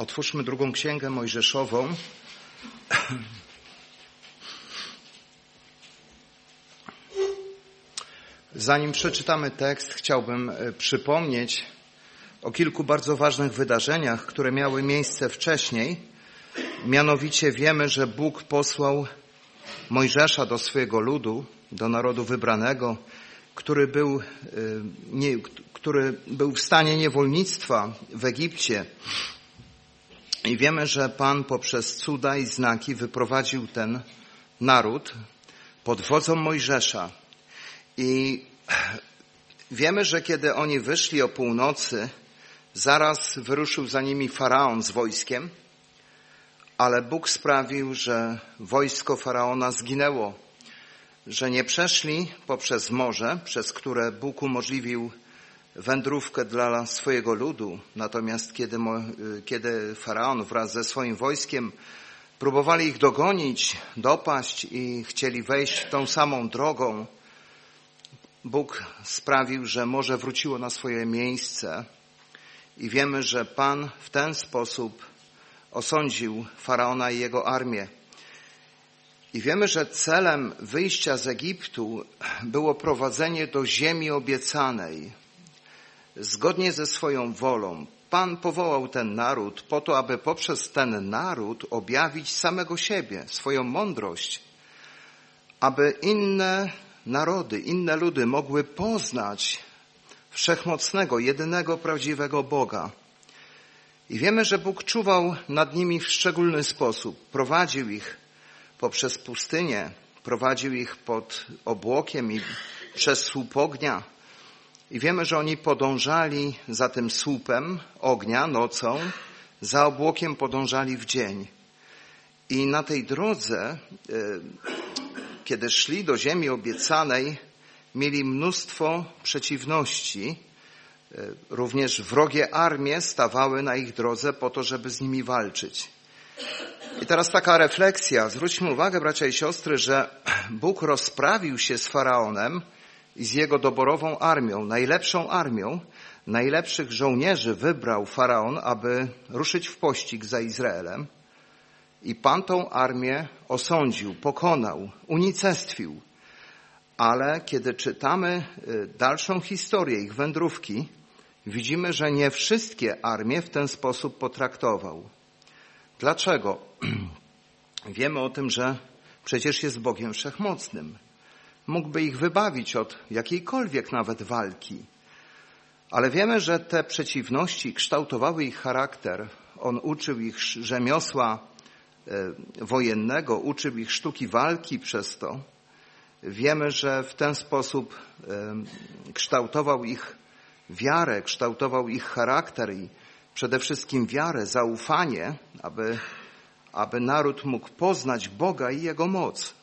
Otwórzmy drugą księgę Mojżeszową. Zanim przeczytamy tekst, chciałbym przypomnieć o kilku bardzo ważnych wydarzeniach, które miały miejsce wcześniej. Mianowicie wiemy, że Bóg posłał Mojżesza do swojego ludu, do narodu wybranego, który był w stanie niewolnictwa w Egipcie. I wiemy, że Pan poprzez cuda i znaki wyprowadził ten naród pod wodzą Mojżesza. I wiemy, że kiedy oni wyszli o północy, zaraz wyruszył za nimi Faraon z wojskiem, ale Bóg sprawił, że wojsko Faraona zginęło, że nie przeszli poprzez morze, przez które Bóg umożliwił wędrówkę dla swojego ludu. Natomiast kiedy Faraon wraz ze swoim wojskiem próbowali ich dogonić, dopaść i chcieli wejść tą samą drogą, Bóg sprawił, że morze wróciło na swoje miejsce i wiemy, że Pan w ten sposób osądził Faraona i jego armię. I wiemy, że celem wyjścia z Egiptu było prowadzenie do ziemi obiecanej. Zgodnie ze swoją wolą Pan powołał ten naród po to, aby poprzez ten naród objawić samego siebie, swoją mądrość, aby inne narody, inne ludy mogły poznać wszechmocnego, jedynego, prawdziwego Boga. I wiemy, że Bóg czuwał nad nimi w szczególny sposób. Prowadził ich poprzez pustynię, prowadził ich pod obłokiem i przez słup ognia. I wiemy, że oni podążali za tym słupem ognia nocą, za obłokiem podążali w dzień. I na tej drodze, kiedy szli do ziemi obiecanej, mieli mnóstwo przeciwności. Również wrogie armie stawały na ich drodze po to, żeby z nimi walczyć. I teraz taka refleksja. Zwróćmy uwagę, bracia i siostry, że Bóg rozprawił się z Faraonem i z jego doborową armią, najlepszą armią. Najlepszych żołnierzy wybrał Faraon, aby ruszyć w pościg za Izraelem. I Pan tą armię osądził, pokonał, unicestwił. Ale kiedy czytamy dalszą historię ich wędrówki, widzimy, że nie wszystkie armie w ten sposób potraktował. Dlaczego? Wiemy o tym, że przecież jest Bogiem Wszechmocnym. Mógłby ich wybawić od jakiejkolwiek nawet walki. Ale wiemy, że te przeciwności kształtowały ich charakter. On uczył ich rzemiosła wojennego, uczył ich sztuki walki przez to. Wiemy, że w ten sposób kształtował ich wiarę, kształtował ich charakter i przede wszystkim wiarę, zaufanie, aby naród mógł poznać Boga i Jego moc.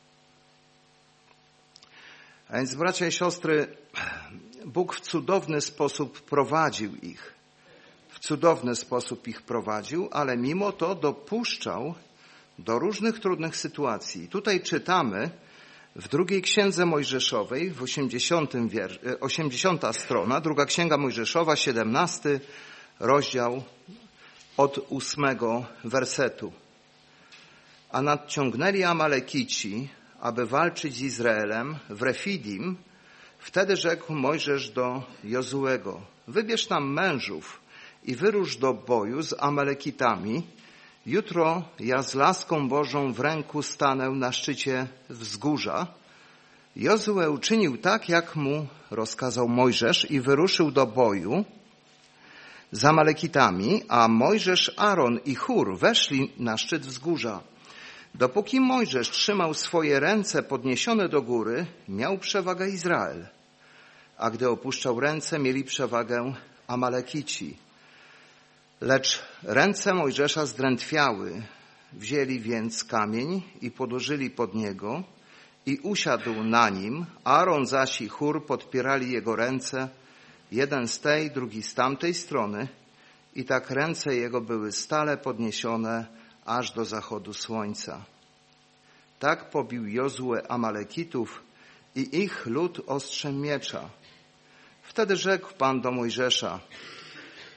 A więc, bracia i siostry, Bóg w cudowny sposób prowadził ich. W cudowny sposób ich prowadził, ale mimo to dopuszczał do różnych trudnych sytuacji. Tutaj czytamy w drugiej księdze Mojżeszowej, w 80 strona, druga księga Mojżeszowa, 17 rozdział od 8 wersetu. A nadciągnęli Amalekici, aby walczyć z Izraelem w Refidim. Wtedy rzekł Mojżesz do Jozuego: wybierz nam mężów i wyrusz do boju z Amalekitami. Jutro ja z laską Bożą w ręku stanę na szczycie wzgórza. Jozue uczynił tak, jak mu rozkazał Mojżesz i wyruszył do boju z Amalekitami, a Mojżesz, Aaron i Hur weszli na szczyt wzgórza. Dopóki Mojżesz trzymał swoje ręce podniesione do góry, miał przewagę Izrael, a gdy opuszczał ręce, mieli przewagę Amalekici. Lecz ręce Mojżesza zdrętwiały. Wzięli więc kamień i podłożyli pod niego i usiadł na nim. Aaron zaś i Hur podpierali jego ręce, jeden z tej, drugi z tamtej strony, i tak ręce jego były stale podniesione aż do zachodu słońca. Tak pobił Jozue Amalekitów i ich lud ostrzem miecza. Wtedy rzekł Pan do Mojżesza: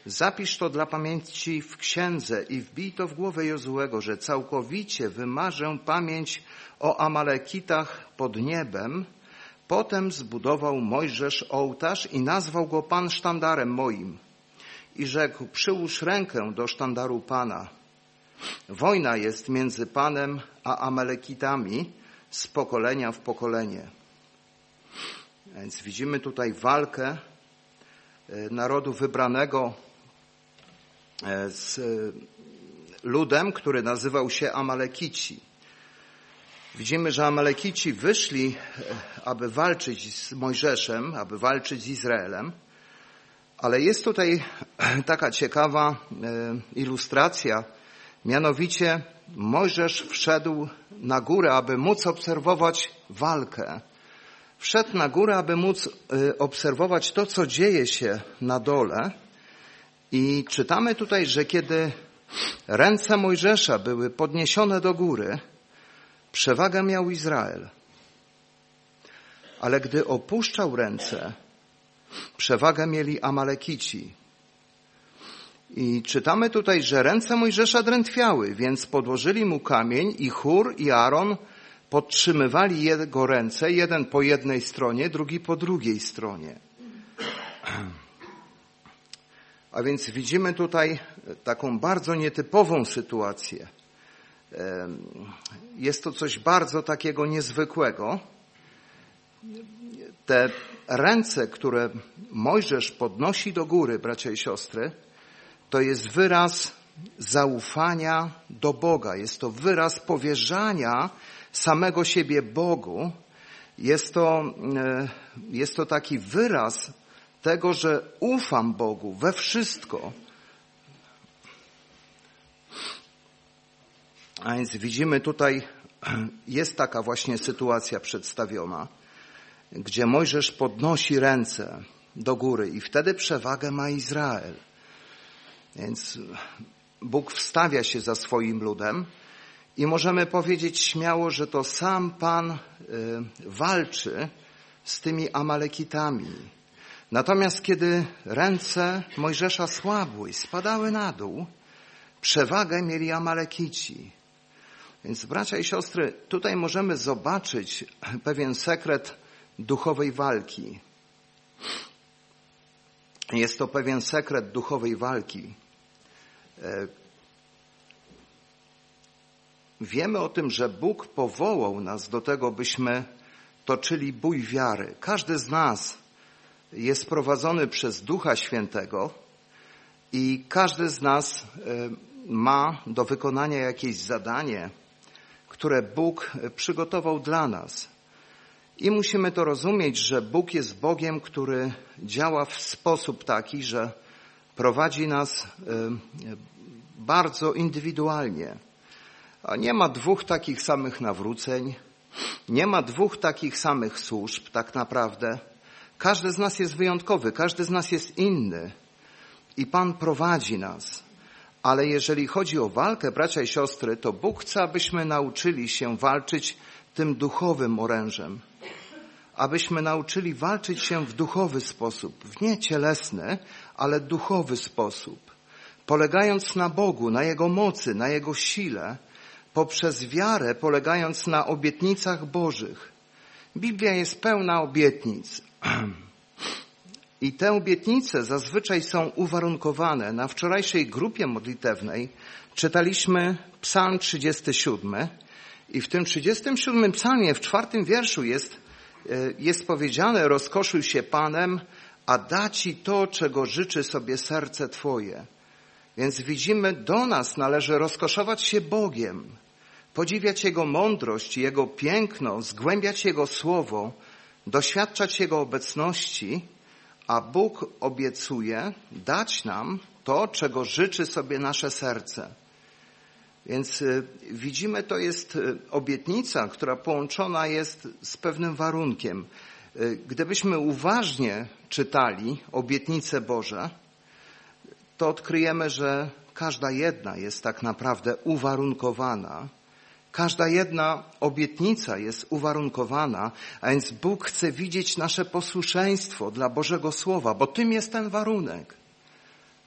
Zapisz to dla pamięci w księdze i wbij to w głowę Jozuego, że całkowicie wymarzę pamięć o Amalekitach pod niebem. Potem zbudował Mojżesz ołtarz i nazwał go Pan sztandarem moim. I rzekł, przyłóż rękę do sztandaru Pana. Wojna jest między Panem a Amalekitami z pokolenia w pokolenie. Więc widzimy tutaj walkę narodu wybranego z ludem, który nazywał się Amalekici. Widzimy, że Amalekici wyszli, aby walczyć z Mojżeszem, aby walczyć z Izraelem, ale jest tutaj taka ciekawa ilustracja, mianowicie Mojżesz wszedł na górę, aby móc obserwować walkę. Wszedł na górę, aby móc obserwować to, co dzieje się na dole. I czytamy tutaj, że kiedy ręce Mojżesza były podniesione do góry, przewagę miał Izrael. Ale gdy opuszczał ręce, przewagę mieli Amalekici. I czytamy tutaj, że ręce Mojżesza drętwiały, więc podłożyli mu kamień i Hur i Aaron podtrzymywali jego ręce, jeden po jednej stronie, drugi po drugiej stronie. A więc widzimy tutaj taką bardzo nietypową sytuację. Jest to coś bardzo takiego niezwykłego. Te ręce, które Mojżesz podnosi do góry, bracia i siostry, to jest wyraz zaufania do Boga. Jest to wyraz powierzania samego siebie Bogu. Jest to taki wyraz tego, że ufam Bogu we wszystko. A więc widzimy tutaj, jest taka właśnie sytuacja przedstawiona, gdzie Mojżesz podnosi ręce do góry i wtedy przewagę ma Izrael. Więc Bóg wstawia się za swoim ludem i możemy powiedzieć śmiało, że to sam Pan walczy z tymi Amalekitami. Natomiast kiedy ręce Mojżesza słabły i spadały na dół, przewagę mieli Amalekici. Więc bracia i siostry, tutaj możemy zobaczyć pewien sekret duchowej walki. Jest to pewien sekret duchowej walki. Wiemy o tym, że Bóg powołał nas do tego, byśmy toczyli bój wiary. Każdy z nas jest prowadzony przez Ducha Świętego i każdy z nas ma do wykonania jakieś zadanie, które Bóg przygotował dla nas. I musimy to rozumieć, że Bóg jest Bogiem, który działa w sposób taki, że prowadzi nas bardzo indywidualnie. A nie ma dwóch takich samych nawróceń, nie ma dwóch takich samych służb tak naprawdę. Każdy z nas jest wyjątkowy, każdy z nas jest inny i Pan prowadzi nas. Ale jeżeli chodzi o walkę, bracia i siostry, to Bóg chce, abyśmy nauczyli się walczyć tym duchowym orężem. Abyśmy nauczyli walczyć się w duchowy sposób, w nie cielesny, ale duchowy sposób. Polegając na Bogu, na Jego mocy, na Jego sile, poprzez wiarę polegając na obietnicach Bożych. Biblia jest pełna obietnic. I te obietnice zazwyczaj są uwarunkowane. Na wczorajszej grupie modlitewnej czytaliśmy Psalm 37 i w tym 37 psalmie, w 4 wierszu jest powiedziane: rozkoszuj się Panem, a da Ci to, czego życzy sobie serce Twoje. Więc widzimy, do nas należy rozkoszować się Bogiem, podziwiać Jego mądrość, Jego piękno, zgłębiać Jego słowo, doświadczać Jego obecności, a Bóg obiecuje dać nam to, czego życzy sobie nasze serce. Więc widzimy, to jest obietnica, która połączona jest z pewnym warunkiem. Gdybyśmy uważnie czytali obietnice Boże, to odkryjemy, że każda jedna jest tak naprawdę uwarunkowana. Każda jedna obietnica jest uwarunkowana, a więc Bóg chce widzieć nasze posłuszeństwo dla Bożego Słowa, bo tym jest ten warunek.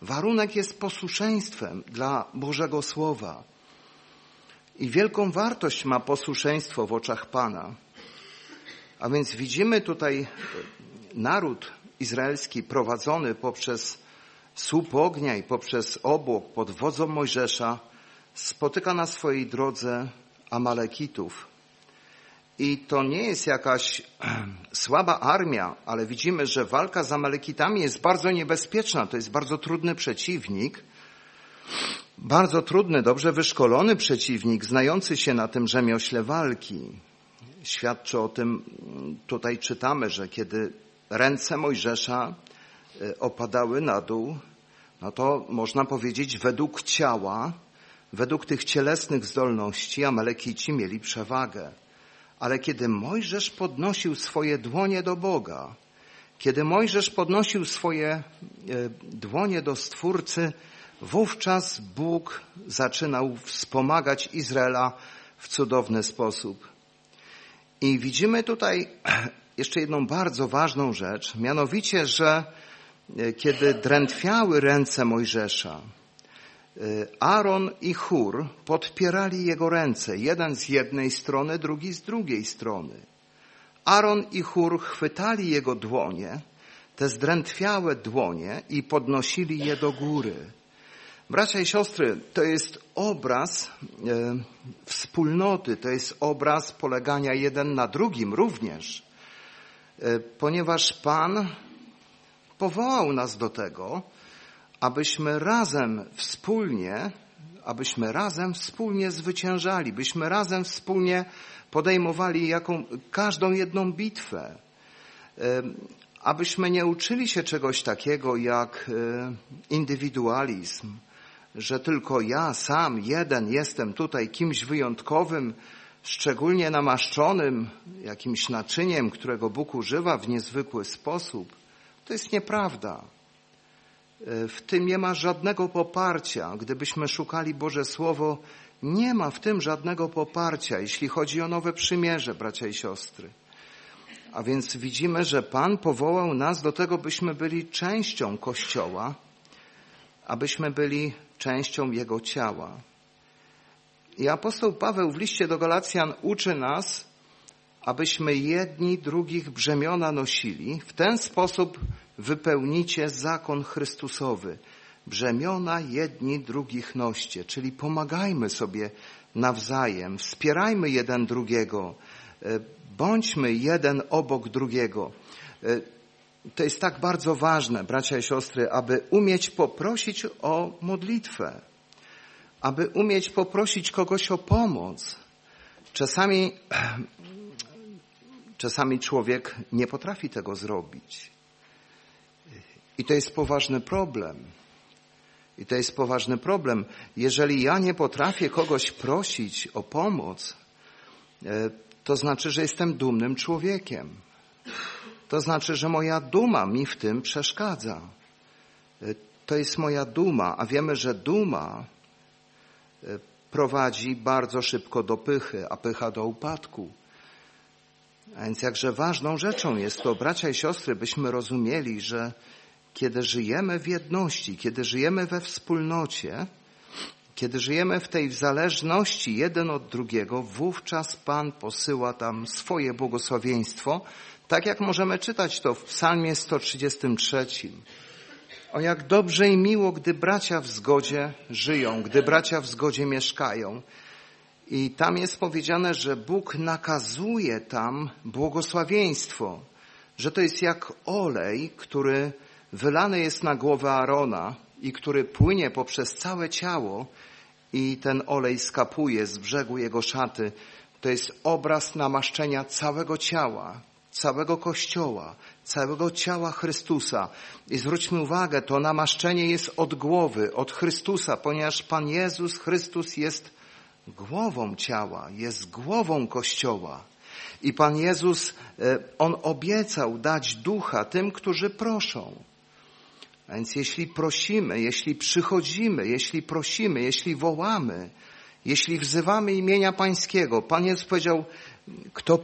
Warunek jest posłuszeństwem dla Bożego Słowa. I wielką wartość ma posłuszeństwo w oczach Pana. A więc widzimy tutaj naród izraelski prowadzony poprzez słup ognia i poprzez obłok pod wodzą Mojżesza spotyka na swojej drodze Amalekitów. I to nie jest jakaś słaba armia, ale widzimy, że walka z Amalekitami jest bardzo niebezpieczna. To jest bardzo trudny przeciwnik, bardzo trudny, dobrze wyszkolony przeciwnik, znający się na tym rzemiośle walki. Świadczy o tym, tutaj czytamy, że kiedy ręce Mojżesza opadały na dół, no to można powiedzieć według ciała, według tych cielesnych zdolności Amalekici mieli przewagę. Ale kiedy Mojżesz podnosił swoje dłonie do Boga, kiedy Mojżesz podnosił swoje dłonie do Stwórcy, wówczas Bóg zaczynał wspomagać Izraela w cudowny sposób. I widzimy tutaj jeszcze jedną bardzo ważną rzecz, mianowicie, że kiedy drętwiały ręce Mojżesza, Aaron i Hur podpierali jego ręce, jeden z jednej strony, drugi z drugiej strony. Aaron i Hur chwytali jego dłonie, te zdrętwiałe dłonie i podnosili je do góry. Bracia i siostry, to jest obraz wspólnoty, to jest obraz polegania jeden na drugim również, ponieważ Pan powołał nas do tego, abyśmy razem wspólnie zwyciężali, byśmy razem wspólnie podejmowali każdą jedną bitwę, abyśmy nie uczyli się czegoś takiego jak indywidualizm, że tylko ja sam, jeden jestem tutaj kimś wyjątkowym, szczególnie namaszczonym jakimś naczyniem, którego Bóg używa w niezwykły sposób. To jest nieprawda. W tym nie ma żadnego poparcia. Gdybyśmy szukali Boże Słowo, nie ma w tym żadnego poparcia, jeśli chodzi o nowe przymierze, bracia i siostry. A więc widzimy, że Pan powołał nas do tego, byśmy byli częścią Kościoła, abyśmy byli częścią Jego ciała. I apostoł Paweł w liście do Galacjan uczy nas, abyśmy jedni drugich brzemiona nosili. W ten sposób wypełnicie zakon Chrystusowy. Brzemiona jedni drugich noście, czyli pomagajmy sobie nawzajem, wspierajmy jeden drugiego, bądźmy jeden obok drugiego. To jest tak bardzo ważne, bracia i siostry, aby umieć poprosić o modlitwę, aby umieć poprosić kogoś o pomoc. Czasami człowiek nie potrafi tego zrobić. I to jest poważny problem. Jeżeli ja nie potrafię kogoś prosić o pomoc, to znaczy, że jestem dumnym człowiekiem. To znaczy, że moja duma mi w tym przeszkadza. To jest moja duma, a wiemy, że duma prowadzi bardzo szybko do pychy, a pycha do upadku. A więc jakże ważną rzeczą jest to, bracia i siostry, byśmy rozumieli, że kiedy żyjemy w jedności, kiedy żyjemy we wspólnocie, kiedy żyjemy w tej zależności jeden od drugiego, wówczas Pan posyła tam swoje błogosławieństwo, tak jak możemy czytać to w Psalmie 133. O jak dobrze i miło, gdy bracia w zgodzie żyją, gdy bracia w zgodzie mieszkają. I tam jest powiedziane, że Bóg nakazuje tam błogosławieństwo, że to jest jak olej, który wylany jest na głowę Aarona i który płynie poprzez całe ciało i ten olej skapuje z brzegu jego szaty. To jest obraz namaszczenia całego ciała, całego Kościoła, całego ciała Chrystusa. I zwróćmy uwagę, to namaszczenie jest od głowy, od Chrystusa, ponieważ Pan Jezus Chrystus jest głową ciała, jest głową Kościoła. I Pan Jezus, On obiecał dać ducha tym, którzy proszą. A więc jeśli prosimy, jeśli przychodzimy, jeśli prosimy, jeśli wołamy, jeśli wzywamy imienia Pańskiego, Pan Jezus powiedział,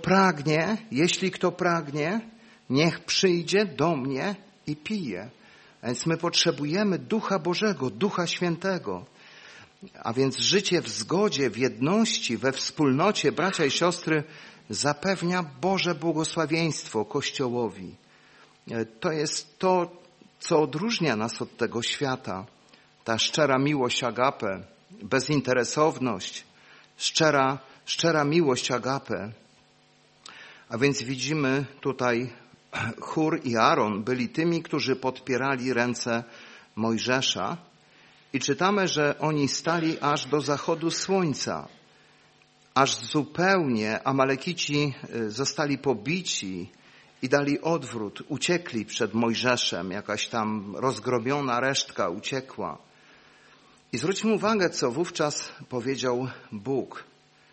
jeśli kto pragnie, niech przyjdzie do mnie i pije. A więc my potrzebujemy Ducha Bożego, Ducha Świętego. A więc życie w zgodzie, w jedności, we wspólnocie, bracia i siostry, zapewnia Boże błogosławieństwo Kościołowi. To jest to, co odróżnia nas od tego świata. Ta szczera miłość agape, bezinteresowność, szczera miłość agape. A więc widzimy tutaj, Hur i Aaron byli tymi, którzy podpierali ręce Mojżesza i czytamy, że oni stali aż do zachodu słońca, aż zupełnie Amalekici zostali pobici i dali odwrót, uciekli przed Mojżeszem, jakaś tam rozgrobiona resztka uciekła. I zwróćmy uwagę, co wówczas powiedział Bóg.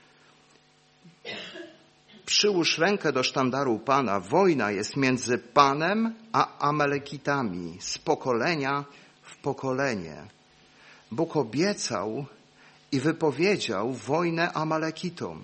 Przyłóż rękę do sztandaru Pana. Wojna jest między Panem a Amalekitami z pokolenia w pokolenie. Bóg obiecał i wypowiedział wojnę Amalekitom.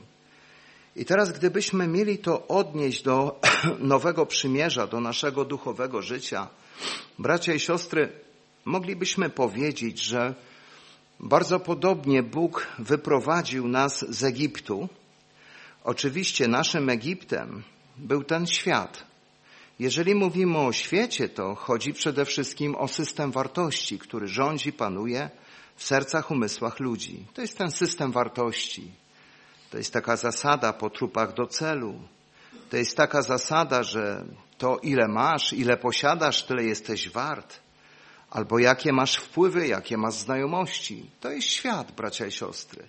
I teraz gdybyśmy mieli to odnieść do nowego przymierza, do naszego duchowego życia, bracia i siostry, moglibyśmy powiedzieć, że bardzo podobnie Bóg wyprowadził nas z Egiptu. Oczywiście naszym Egiptem był ten świat. Jeżeli mówimy o świecie, to chodzi przede wszystkim o system wartości, który rządzi, panuje w sercach, umysłach ludzi. To jest ten system wartości. To jest taka zasada po trupach do celu. To jest taka zasada, że to ile masz, ile posiadasz, tyle jesteś wart. Albo jakie masz wpływy, jakie masz znajomości. To jest świat, bracia i siostry.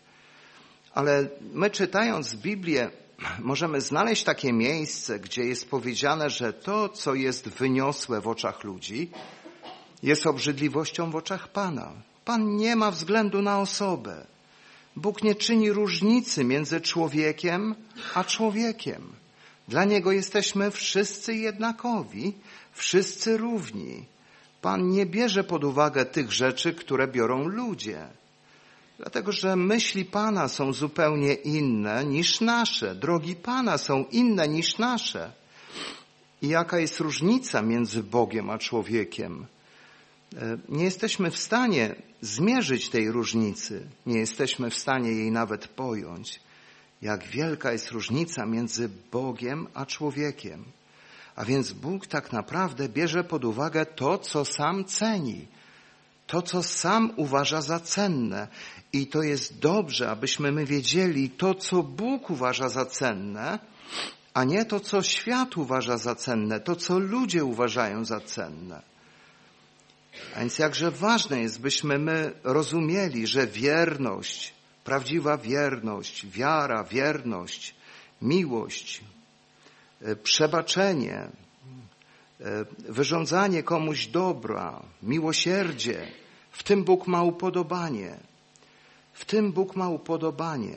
Ale my czytając Biblię możemy znaleźć takie miejsce, gdzie jest powiedziane, że to, co jest wyniosłe w oczach ludzi, jest obrzydliwością w oczach Pana. Pan nie ma względu na osobę. Bóg nie czyni różnicy między człowiekiem a człowiekiem. Dla Niego jesteśmy wszyscy jednakowi, wszyscy równi. Pan nie bierze pod uwagę tych rzeczy, które biorą ludzie. Dlatego, że myśli Pana są zupełnie inne niż nasze. Drogi Pana są inne niż nasze. I jaka jest różnica między Bogiem a człowiekiem? Nie jesteśmy w stanie zmierzyć tej różnicy. Nie jesteśmy w stanie jej nawet pojąć. Jak wielka jest różnica między Bogiem a człowiekiem. A więc Bóg tak naprawdę bierze pod uwagę to, co sam ceni. To, co sam uważa za cenne. I to jest dobrze, abyśmy my wiedzieli to, co Bóg uważa za cenne, a nie to, co świat uważa za cenne, to, co ludzie uważają za cenne. A więc jakże ważne jest, byśmy my rozumieli, że wierność, prawdziwa wierność, wiara, wierność, miłość, przebaczenie, wyrządzanie komuś dobra, miłosierdzie, w tym Bóg ma upodobanie. W tym Bóg ma upodobanie.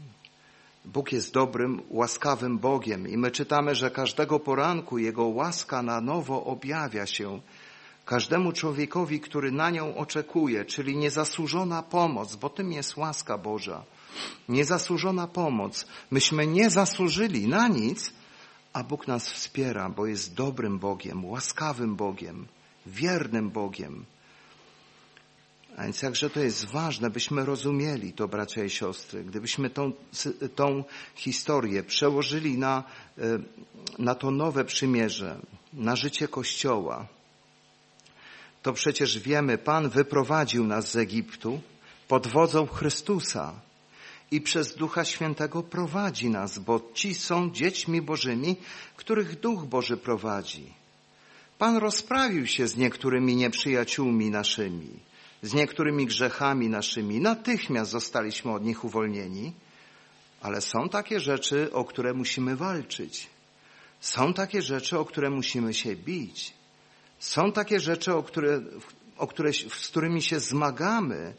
Bóg jest dobrym, łaskawym Bogiem i my czytamy, że każdego poranku Jego łaska na nowo objawia się każdemu człowiekowi, który na nią oczekuje, czyli niezasłużona pomoc, bo tym jest łaska Boża. Niezasłużona pomoc. Myśmy nie zasłużyli na nic, a Bóg nas wspiera, bo jest dobrym Bogiem, łaskawym Bogiem, wiernym Bogiem. A więc jakże to jest ważne, byśmy rozumieli to, bracia i siostry. Gdybyśmy tą historię przełożyli na to nowe przymierze, na życie Kościoła, to przecież wiemy, Pan wyprowadził nas z Egiptu pod wodzą Chrystusa i przez Ducha Świętego prowadzi nas, bo ci są dziećmi Bożymi, których Duch Boży prowadzi. Pan rozprawił się z niektórymi nieprzyjaciółmi naszymi, z niektórymi grzechami naszymi. Natychmiast zostaliśmy od nich uwolnieni, ale są takie rzeczy, o które musimy walczyć. Są takie rzeczy, o które musimy się bić. Są takie rzeczy, z którymi się zmagamy.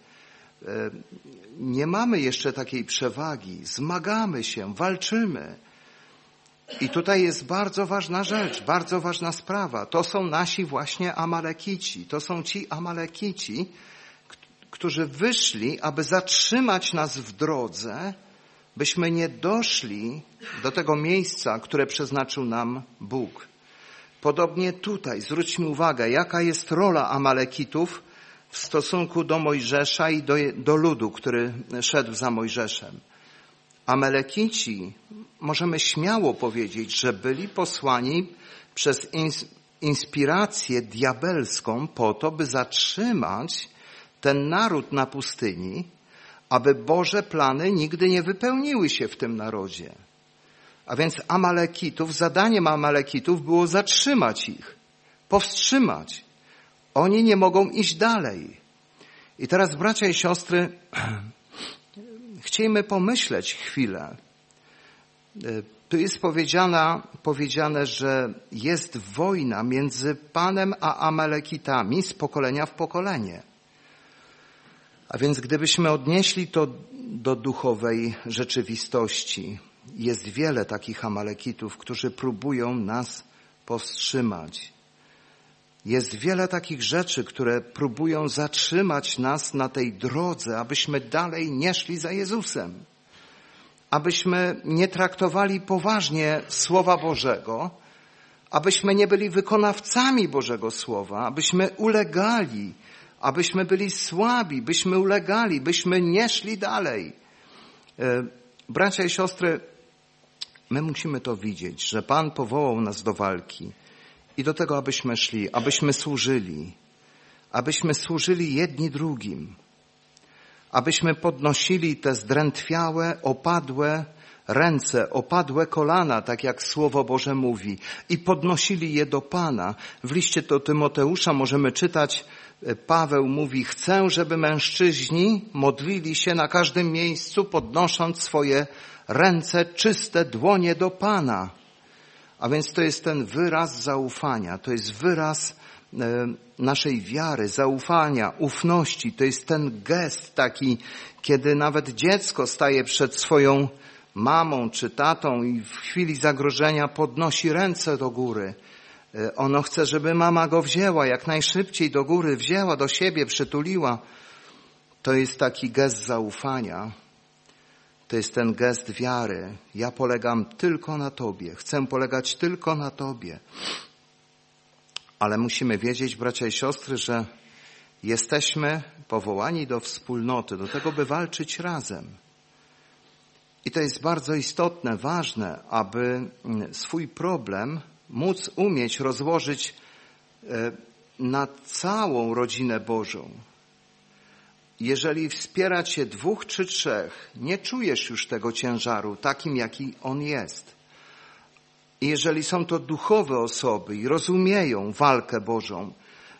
Nie mamy jeszcze takiej przewagi. Zmagamy się, walczymy. I tutaj jest bardzo ważna rzecz, bardzo ważna sprawa. To są nasi właśnie Amalekici. To są ci Amalekici, którzy wyszli, aby zatrzymać nas w drodze, byśmy nie doszli do tego miejsca, które przeznaczył nam Bóg. Podobnie tutaj zwróćmy uwagę, jaka jest rola Amalekitów w stosunku do Mojżesza i do ludu, który szedł za Mojżeszem. Amalekici, możemy śmiało powiedzieć, że byli posłani przez inspirację diabelską po to, by zatrzymać ten naród na pustyni, aby Boże plany nigdy nie wypełniły się w tym narodzie. A więc zadaniem Amalekitów było zatrzymać ich, powstrzymać. Oni nie mogą iść dalej. I teraz, bracia i siostry, chcielibyśmy pomyśleć chwilę. Tu jest powiedziane, że jest wojna między Panem a Amalekitami z pokolenia w pokolenie. A więc gdybyśmy odnieśli to do duchowej rzeczywistości, jest wiele takich Amalekitów, którzy próbują nas powstrzymać. Jest wiele takich rzeczy, które próbują zatrzymać nas na tej drodze, abyśmy dalej nie szli za Jezusem. Abyśmy nie traktowali poważnie Słowa Bożego, abyśmy nie byli wykonawcami Bożego Słowa, abyśmy ulegali, abyśmy byli słabi, byśmy ulegali, byśmy nie szli dalej. Bracia i siostry, my musimy to widzieć, że Pan powołał nas do walki i do tego, abyśmy szli, abyśmy służyli jedni drugim, abyśmy podnosili te zdrętwiałe, opadłe ręce, opadłe kolana, tak jak Słowo Boże mówi, i podnosili je do Pana. W liście do Tymoteusza możemy czytać, Paweł mówi, chcę, żeby mężczyźni modlili się na każdym miejscu, podnosząc swoje ręce, czyste dłonie do Pana. A więc to jest ten wyraz zaufania, to jest wyraz naszej wiary, zaufania, ufności. To jest ten gest taki, kiedy nawet dziecko staje przed swoją mamą czy tatą i w chwili zagrożenia podnosi ręce do góry. Ono chce, żeby mama go wzięła jak najszybciej do góry, wzięła do siebie, przytuliła. To jest taki gest zaufania. To jest ten gest wiary. Ja polegam tylko na Tobie. Chcę polegać tylko na Tobie. Ale musimy wiedzieć, bracia i siostry, że jesteśmy powołani do wspólnoty, do tego, by walczyć razem. I to jest bardzo istotne, ważne, aby swój problem móc umieć rozłożyć na całą rodzinę Bożą. Jeżeli wspiera Cię 2 czy 3, nie czujesz już tego ciężaru takim, jaki on jest. I jeżeli są to duchowe osoby i rozumieją walkę Bożą,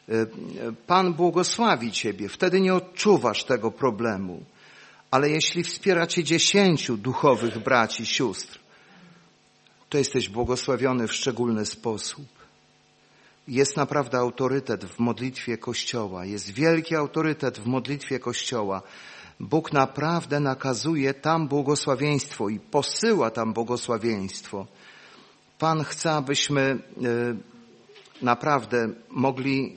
Pan błogosławi Ciebie, wtedy nie odczuwasz tego problemu. Ale jeśli wspiera Cię 10 duchowych braci, sióstr, to jesteś błogosławiony w szczególny sposób. Jest naprawdę autorytet w modlitwie Kościoła. Jest wielki autorytet w modlitwie Kościoła. Bóg naprawdę nakazuje tam błogosławieństwo i posyła tam błogosławieństwo. Pan chce, abyśmy naprawdę mogli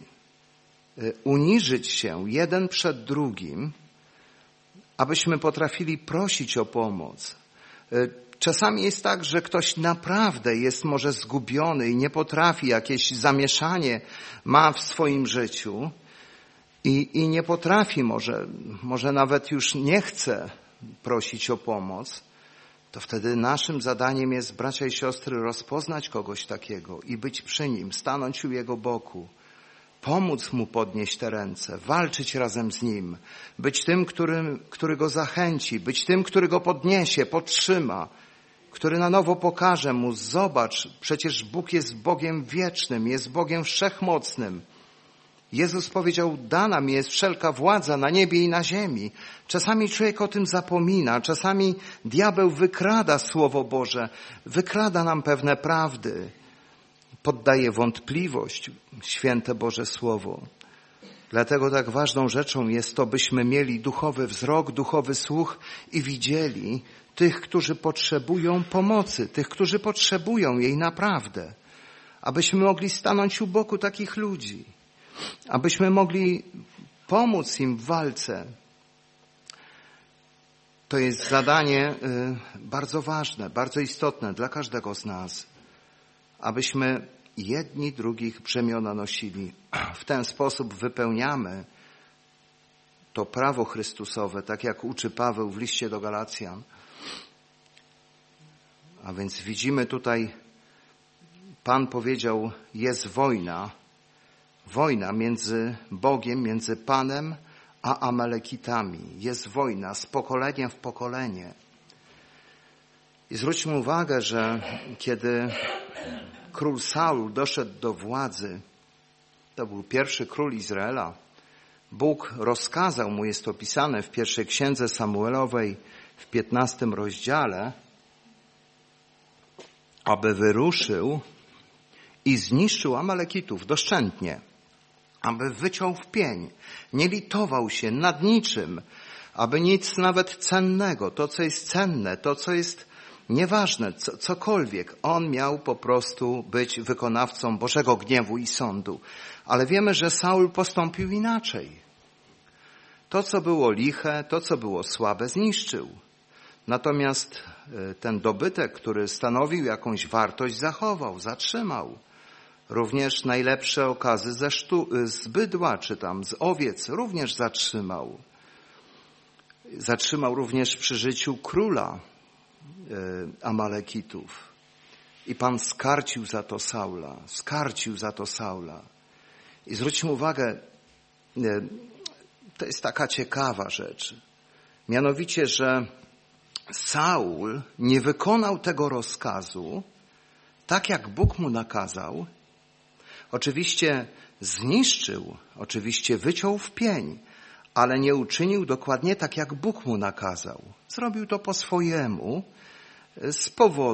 uniżyć się jeden przed drugim, abyśmy potrafili prosić o pomoc. Czasami jest tak, że ktoś naprawdę jest może zgubiony i nie potrafi, jakieś zamieszanie ma w swoim życiu i nie potrafi, może nawet już nie chce prosić o pomoc. To wtedy naszym zadaniem jest, bracia i siostry, rozpoznać kogoś takiego i być przy nim, stanąć u jego boku, pomóc mu podnieść te ręce, walczyć razem z nim, być tym, który go zachęci, być tym, który go podniesie, podtrzyma, który na nowo pokaże mu, zobacz, przecież Bóg jest Bogiem wiecznym, jest Bogiem wszechmocnym. Jezus powiedział, dana mi jest wszelka władza na niebie i na ziemi. Czasami człowiek o tym zapomina, czasami diabeł wykrada Słowo Boże, wykrada nam pewne prawdy, poddaje wątpliwość święte Boże Słowo. Dlatego tak ważną rzeczą jest to, byśmy mieli duchowy wzrok, duchowy słuch i widzieli tych, którzy potrzebują pomocy, tych, którzy potrzebują jej naprawdę. Abyśmy mogli stanąć u boku takich ludzi. Abyśmy mogli pomóc im w walce. To jest zadanie bardzo ważne, bardzo istotne dla każdego z nas. Abyśmy i jedni drugich brzemiona nosili. W ten sposób wypełniamy to prawo Chrystusowe, tak jak uczy Paweł w liście do Galacjan. A więc widzimy tutaj, Pan powiedział, jest wojna między Bogiem, między Panem a Amalekitami. Jest wojna z pokolenia w pokolenie. I zwróćmy uwagę, że kiedy król Saul doszedł do władzy, to był pierwszy król Izraela, Bóg rozkazał mu, jest opisane w pierwszej księdze Samuelowej w 15 rozdziale, aby wyruszył i zniszczył Amalekitów doszczętnie, aby wyciął w pień, nie litował się nad niczym, aby nic nawet cennego, to co jest cenne, to co jest nieważne, cokolwiek, on miał po prostu być wykonawcą Bożego gniewu i sądu. Ale wiemy, że Saul postąpił inaczej. To, co było liche, to, co było słabe, zniszczył. Natomiast ten dobytek, który stanowił jakąś wartość, zachował, zatrzymał. Również najlepsze okazy z bydła, czy tam z owiec, również zatrzymał. Zatrzymał również przy życiu króla Amalekitów. I Pan skarcił za to Saula. I zwróćmy uwagę, to jest taka ciekawa rzecz. Mianowicie, że Saul nie wykonał tego rozkazu tak, jak Bóg mu nakazał. Oczywiście zniszczył, oczywiście wyciął w pień, ale nie uczynił dokładnie tak, jak Bóg mu nakazał. Zrobił to po swojemu, z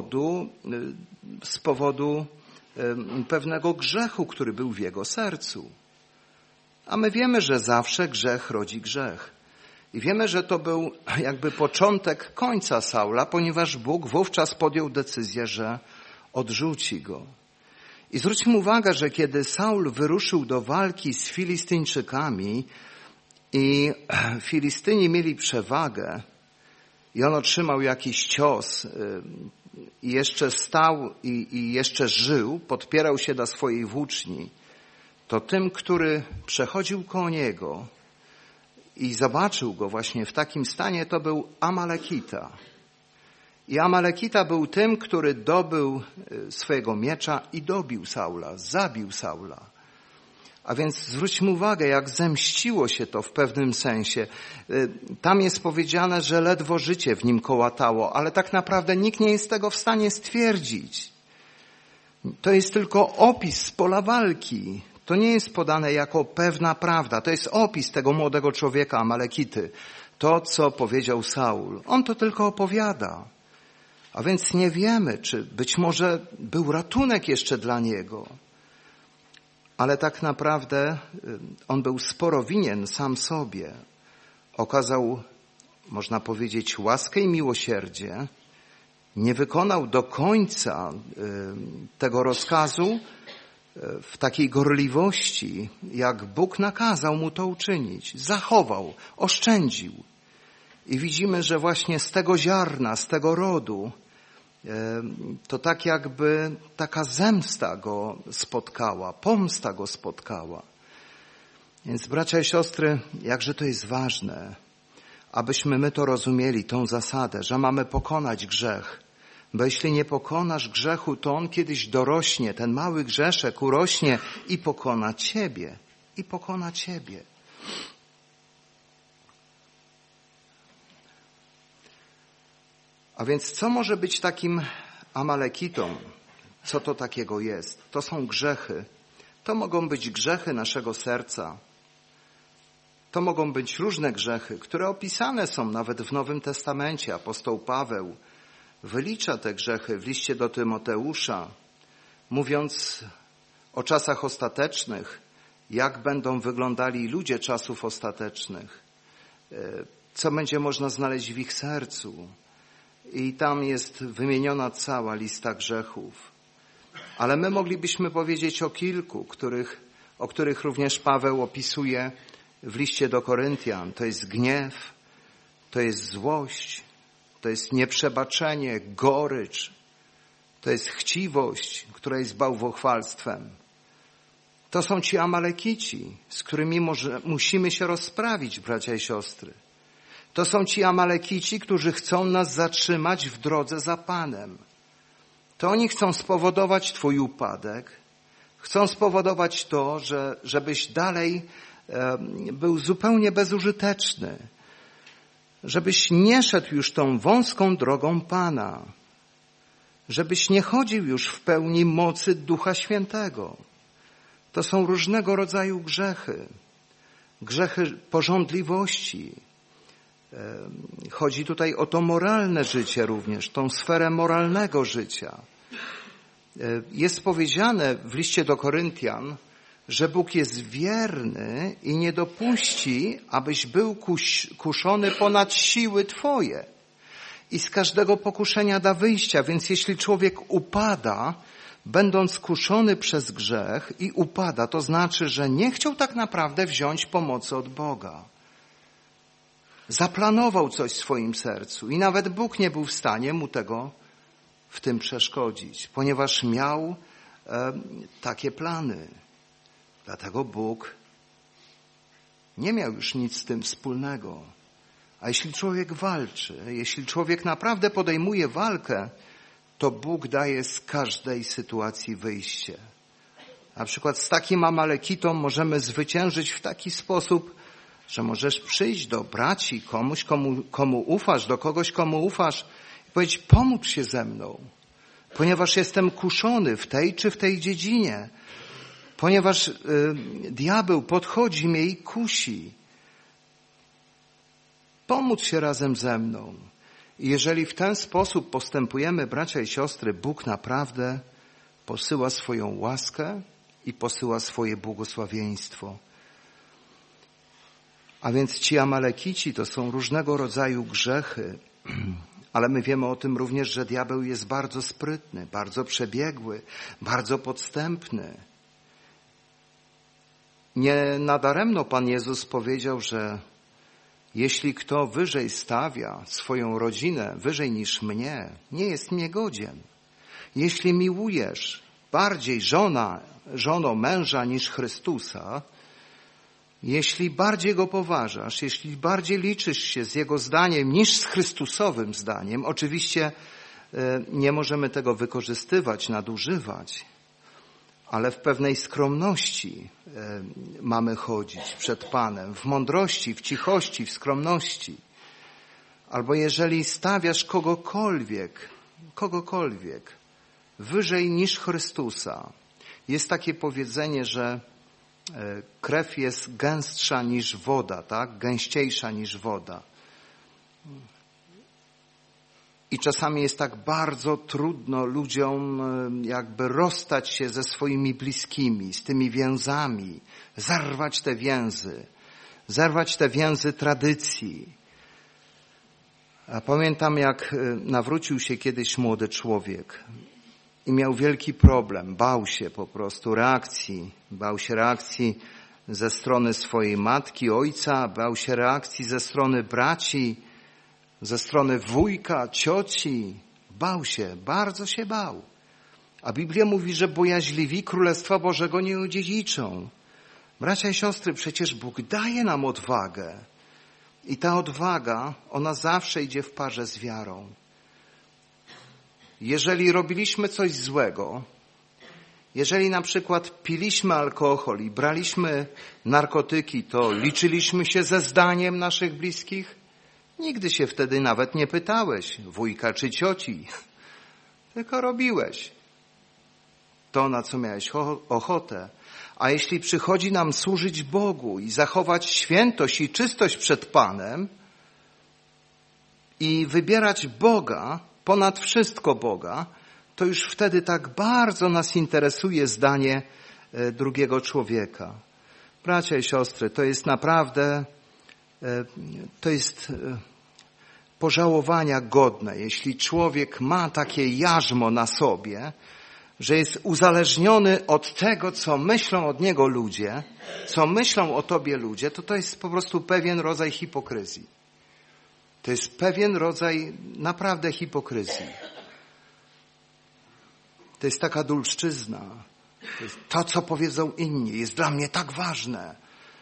powodu pewnego grzechu, który był w jego sercu. A my wiemy, że zawsze grzech rodzi grzech. I wiemy, że to był jakby początek końca Saula, ponieważ Bóg wówczas podjął decyzję, że odrzuci go. I zwróćmy uwagę, że kiedy Saul wyruszył do walki z Filistyńczykami i Filistyni mieli przewagę i on otrzymał jakiś cios i jeszcze stał i jeszcze żył, podpierał się na swojej włóczni, to tym, który przechodził koło niego i zobaczył go właśnie w takim stanie, to był Amalekita. I Amalekita był tym, który dobył swojego miecza i dobił Saula, zabił Saula. A więc zwróćmy uwagę, jak zemściło się to w pewnym sensie. Tam jest powiedziane, że ledwo życie w nim kołatało, ale tak naprawdę nikt nie jest tego w stanie stwierdzić. To jest tylko opis z pola walki. To nie jest podane jako pewna prawda. To jest opis tego młodego człowieka, Amalekity. To, co powiedział Saul. On to tylko opowiada. A więc nie wiemy, czy być może był ratunek jeszcze dla niego. Ale tak naprawdę on był sporo winien sam sobie. Okazał, można powiedzieć, łaskę i miłosierdzie. Nie wykonał do końca tego rozkazu w takiej gorliwości, jak Bóg nakazał mu to uczynić. Zachował, oszczędził. I widzimy, że właśnie z tego ziarna, z tego rodu, to tak jakby taka zemsta go spotkała, pomsta go spotkała. Więc bracia i siostry, jakże to jest ważne, abyśmy my to rozumieli, tą zasadę, że mamy pokonać grzech. Bo jeśli nie pokonasz grzechu, to on kiedyś dorośnie, ten mały grzeszek urośnie i pokona ciebie. I pokona ciebie. A więc co może być takim Amalekitą? Co to takiego jest? To są grzechy. To mogą być grzechy naszego serca. To mogą być różne grzechy, które opisane są nawet w Nowym Testamencie. Apostoł Paweł wylicza te grzechy w liście do Tymoteusza, mówiąc o czasach ostatecznych, jak będą wyglądali ludzie czasów ostatecznych, co będzie można znaleźć w ich sercu. I tam jest wymieniona cała lista grzechów. Ale my moglibyśmy powiedzieć o kilku, o których również Paweł opisuje w liście do Koryntian. To jest gniew, to jest złość, to jest nieprzebaczenie, gorycz, To jest chciwość, która jest bałwochwalstwem. To są ci Amalekici, z którymi musimy się rozprawić, bracia i siostry. To są ci Amalekici, którzy chcą nas zatrzymać w drodze za Panem. To oni chcą spowodować twój upadek. Chcą spowodować to, żebyś dalej był zupełnie bezużyteczny. Żebyś nie szedł już tą wąską drogą Pana. Żebyś nie chodził już w pełni mocy Ducha Świętego. To są różnego rodzaju grzechy. Grzechy pożądliwości. Chodzi tutaj o to moralne życie również, tą sferę moralnego życia. Jest powiedziane w liście do Koryntian, że Bóg jest wierny i nie dopuści, abyś był kuszony ponad siły twoje. I z każdego pokuszenia da wyjścia, więc jeśli człowiek upada, będąc kuszony przez grzech i upada, to znaczy, że nie chciał tak naprawdę wziąć pomocy od Boga. Zaplanował coś w swoim sercu i nawet Bóg nie był w stanie mu tego w tym przeszkodzić, ponieważ miał takie plany. Dlatego Bóg nie miał już nic z tym wspólnego. A jeśli człowiek walczy, jeśli człowiek naprawdę podejmuje walkę, to Bóg daje z każdej sytuacji wyjście. Na przykład z takim Amalekitą możemy zwyciężyć w taki sposób, że możesz przyjść do braci, komu ufasz, do kogoś, komu ufasz i powiedzieć, pomóż się ze mną, ponieważ jestem kuszony w tej czy w tej dziedzinie, ponieważ diabeł podchodzi mnie i kusi. Pomóc się razem ze mną. I jeżeli w ten sposób postępujemy, bracia i siostry, Bóg naprawdę posyła swoją łaskę i posyła swoje błogosławieństwo. A więc ci Amalekici to są różnego rodzaju grzechy, ale my wiemy o tym również, że diabeł jest bardzo sprytny, bardzo przebiegły, bardzo podstępny. Nie nadaremno Pan Jezus powiedział, że jeśli kto wyżej stawia swoją rodzinę, wyżej niż mnie, nie jest mnie godzien. Jeśli miłujesz bardziej żono męża niż Chrystusa, jeśli bardziej Go poważasz, jeśli bardziej liczysz się z Jego zdaniem niż z Chrystusowym zdaniem, oczywiście nie możemy tego wykorzystywać, nadużywać, ale w pewnej skromności mamy chodzić przed Panem, w mądrości, w cichości, w skromności. Albo jeżeli stawiasz kogokolwiek wyżej niż Chrystusa, jest takie powiedzenie, że krew jest gęstsza niż woda, tak? Gęściejsza niż woda. I czasami jest tak bardzo trudno ludziom jakby rozstać się ze swoimi bliskimi, z tymi więzami, zerwać te więzy tradycji. A pamiętam, jak nawrócił się kiedyś młody człowiek i miał wielki problem, bał się po prostu reakcji ze strony swojej matki, ojca, bał się reakcji ze strony braci, ze strony wujka, cioci. Bał się, bardzo się bał. A Biblia mówi, że bojaźliwi Królestwa Bożego nie odziedziczą. Bracia i siostry, przecież Bóg daje nam odwagę. I ta odwaga, ona zawsze idzie w parze z wiarą. Jeżeli robiliśmy coś złego, jeżeli na przykład piliśmy alkohol i braliśmy narkotyki, to liczyliśmy się ze zdaniem naszych bliskich? Nigdy się wtedy nawet nie pytałeś wujka czy cioci, tylko robiłeś to, na co miałeś ochotę. A jeśli przychodzi nam służyć Bogu i zachować świętość i czystość przed Panem i wybierać Boga, ponad wszystko Boga, to już wtedy tak bardzo nas interesuje zdanie drugiego człowieka. Bracia i siostry, to jest naprawdę, to jest pożałowania godne, jeśli człowiek ma takie jarzmo na sobie, że jest uzależniony od tego, co myślą od niego ludzie, co myślą o tobie ludzie, to jest po prostu pewien rodzaj hipokryzji. To jest pewien rodzaj naprawdę hipokryzji. To jest taka dulszczyzna. To, co powiedzą inni, jest dla mnie tak ważne.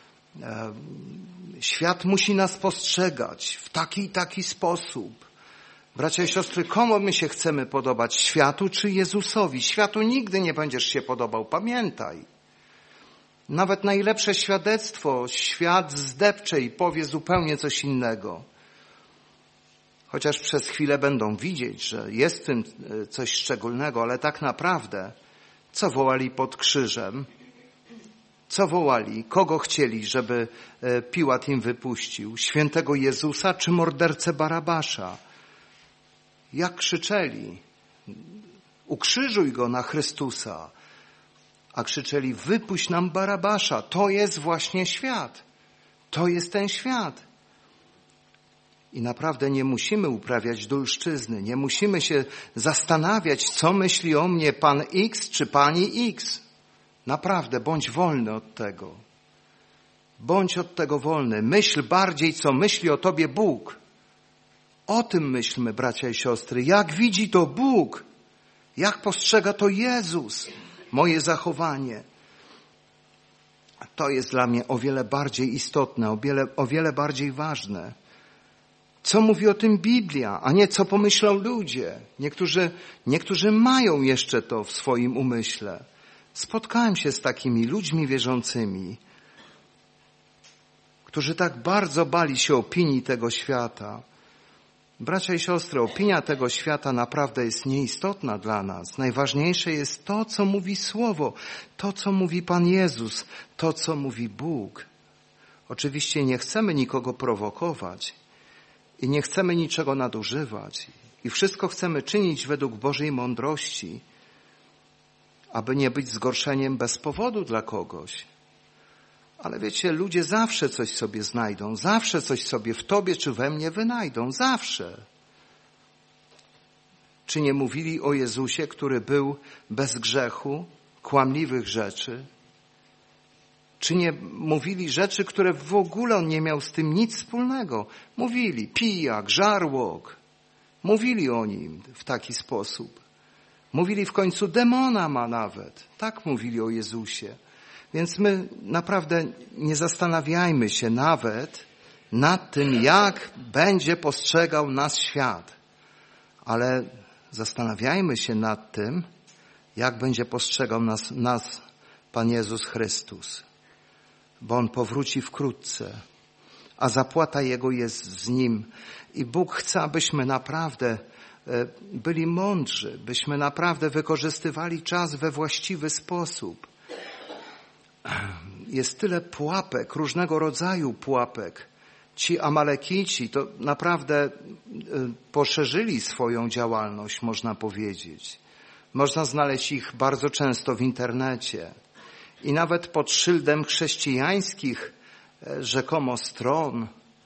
Świat musi nas postrzegać w taki i taki sposób. Bracia i siostry, komu my się chcemy podobać? Światu czy Jezusowi? Światu nigdy nie będziesz się podobał, pamiętaj. Nawet najlepsze świadectwo świat zdepcze i powie zupełnie coś innego. Chociaż przez chwilę będą widzieć, że jest w tym coś szczególnego, ale tak naprawdę, co wołali pod krzyżem? Co wołali? Kogo chcieli, żeby Piłat im wypuścił? Świętego Jezusa czy mordercę Barabasza? Jak krzyczeli? Ukrzyżuj go na Chrystusa. A krzyczeli, wypuść nam Barabasza. To jest właśnie świat. To jest ten świat. I naprawdę nie musimy uprawiać dulszczyzny. Nie musimy się zastanawiać, co myśli o mnie pan X czy pani X. Naprawdę, bądź wolny od tego. Bądź od tego wolny. Myśl bardziej, co myśli o tobie Bóg. O tym myślmy, bracia i siostry. Jak widzi to Bóg? Jak postrzega to Jezus? Moje zachowanie. To jest dla mnie o wiele bardziej istotne, o wiele bardziej ważne. Co mówi o tym Biblia, a nie co pomyślą ludzie. Niektórzy mają jeszcze to w swoim umyśle. Spotkałem się z takimi ludźmi wierzącymi, którzy tak bardzo bali się opinii tego świata. Bracia i siostry, opinia tego świata naprawdę jest nieistotna dla nas. Najważniejsze jest to, co mówi Słowo, to, co mówi Pan Jezus, to, co mówi Bóg. Oczywiście nie chcemy nikogo prowokować i nie chcemy niczego nadużywać i wszystko chcemy czynić według Bożej mądrości, aby nie być zgorszeniem bez powodu dla kogoś. Ale wiecie, ludzie zawsze coś sobie znajdą, zawsze coś sobie w tobie czy we mnie wynajdą, zawsze. Czy nie mówili o Jezusie, który był bez grzechu, kłamliwych rzeczy? Czy nie mówili rzeczy, które w ogóle on nie miał z tym nic wspólnego? Mówili pijak, żarłok. Mówili o nim w taki sposób. Mówili w końcu demona ma nawet. Tak mówili o Jezusie. Więc my naprawdę nie zastanawiajmy się nawet nad tym, jak będzie postrzegał nas świat. Ale zastanawiajmy się nad tym, jak będzie postrzegał nas Pan Jezus Chrystus. Bo On powróci wkrótce, a zapłata Jego jest z Nim. I Bóg chce, abyśmy naprawdę byli mądrzy, byśmy naprawdę wykorzystywali czas we właściwy sposób. Jest tyle pułapek, różnego rodzaju pułapek. Ci Amalekici to naprawdę poszerzyli swoją działalność, można powiedzieć. Można znaleźć ich bardzo często w internecie. I nawet pod szyldem chrześcijańskich rzekomo stron.